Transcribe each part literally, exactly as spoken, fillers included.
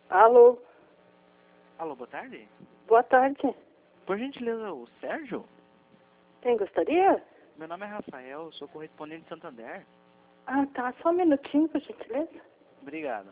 Alô? Alô, boa tarde. Boa tarde. Por gentileza, o Sérgio? Quem gostaria? Meu nome é Rafael, sou correspondente de Santander. Ah, tá. Só um minutinho, por gentileza. Obrigado.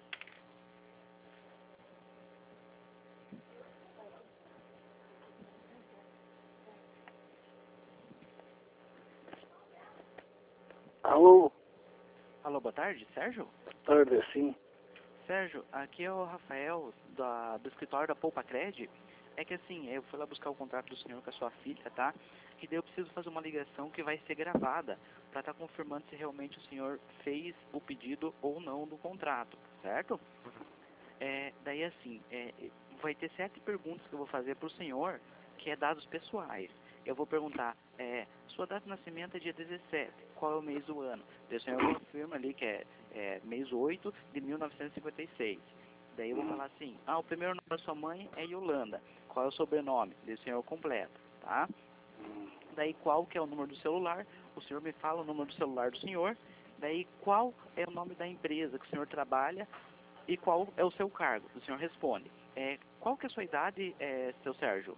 Alô, Alô, boa tarde, Sérgio? tarde sim. Sérgio, aqui é o Rafael, da, do escritório da Poupa Cred. É que assim, eu fui lá buscar o contrato do senhor com a sua filha, tá? E daí eu preciso fazer uma ligação que vai ser gravada para estar confirmando se realmente o senhor fez o pedido ou não do contrato, certo? É, daí assim, é, vai ter sete perguntas que eu vou fazer para o senhor, que é dados pessoais. Eu vou perguntar, é, sua data de nascimento é dia dezessete, qual é o mês do ano? Daí o senhor confirma ali que é, é mês oito de mil novecentos e cinquenta e seis. Daí eu vou falar assim, ah, o primeiro nome da sua mãe é Yolanda, qual é o sobrenome? Daí o senhor completa, tá? Daí qual que é o número do celular? O senhor me fala o número do celular do senhor. Daí qual é o nome da empresa que o senhor trabalha e qual é o seu cargo? O senhor responde. É, qual que é a sua idade, é, seu Sérgio?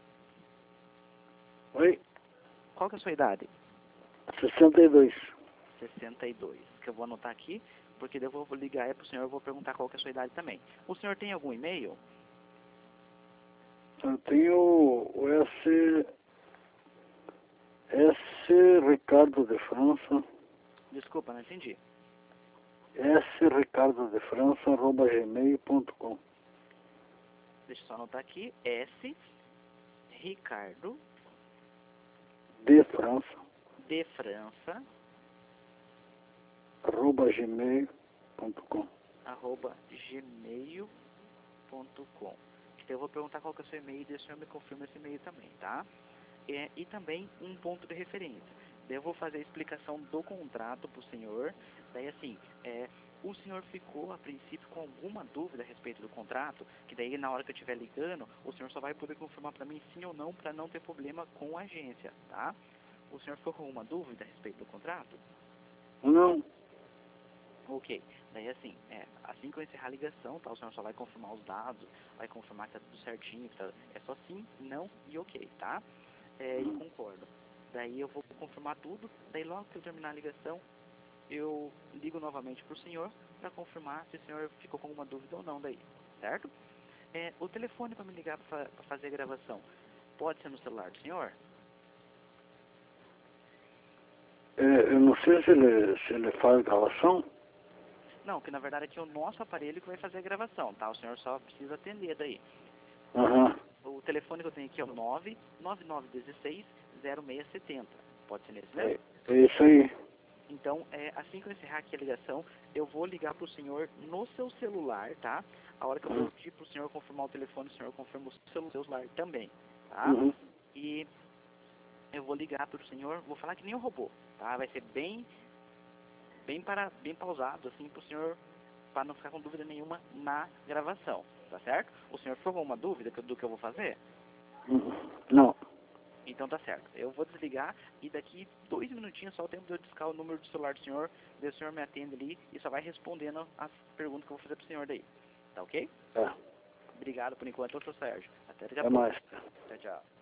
Oi, Qual que é a sua idade? sessenta e dois. sessenta e dois. Que eu vou anotar aqui, porque daí eu vou ligar é para o senhor, eu vou perguntar qual que é a sua idade também. O senhor tem algum e-mail? Eu tenho o S, S Ricardo de França, Desculpa, não entendi. S Ricardo de França, arroba gmail ponto com. Deixa eu só anotar aqui. S. Ricardo De França, de França, arroba gmail ponto com. arroba gmail ponto com. Então eu vou perguntar qual que é o seu e-mail e o senhor me confirma esse e-mail também, tá? É, e também um ponto de referência. Daí eu vou fazer a explicação do contrato para o senhor. Daí assim, é, o senhor ficou a princípio com alguma dúvida a respeito do contrato, que daí na hora que eu estiver ligando, o senhor só vai poder confirmar para mim sim ou não, para não ter problema com a agência, tá? O senhor ficou com alguma dúvida a respeito do contrato? Não, Ok. Daí assim, é, assim que eu encerrar a ligação, tá? O senhor só vai confirmar os dados, vai confirmar que tá tudo certinho, que tá, é só sim, não e ok, tá? É, e concordo. Daí eu vou confirmar tudo, daí logo que eu terminar a ligação, eu ligo novamente para o senhor para confirmar se o senhor ficou com alguma dúvida ou não daí, certo? É, o telefone para me ligar para fazer a gravação, pode ser no celular do senhor? é, eu não sei se ele, se ele faz gravação. Não, que na verdade aqui é o nosso aparelho que vai fazer a gravação, tá? O senhor só precisa atender daí. Aham, O telefone que eu tenho aqui é o nove nove nove um seis zero seis sete zero. Pode ser nesse mesmo? é, é isso aí. Então, é, assim que eu encerrar aqui a ligação, eu vou ligar para o senhor no seu celular, tá? A hora que eu vou pedir para o senhor confirmar o telefone, o senhor confirma o seu celular também, tá? Uhum. E eu vou ligar para o senhor, vou falar que nem um robô, tá? Vai ser bem, bem, para, bem pausado, assim, para o senhor, para não ficar com dúvida nenhuma na gravação, tá certo? O senhor ficou com alguma dúvida do que eu vou fazer? Uhum. Não, Então tá certo. Eu vou desligar e daqui dois minutinhos, só o tempo de eu discar o número do celular do senhor, daí o senhor me atende ali e só vai respondendo as perguntas que eu vou fazer pro senhor daí. Tá ok? tá. Obrigado por enquanto, eu sou o Sérgio. Até daqui a É pouco. mais. Tchau, tchau.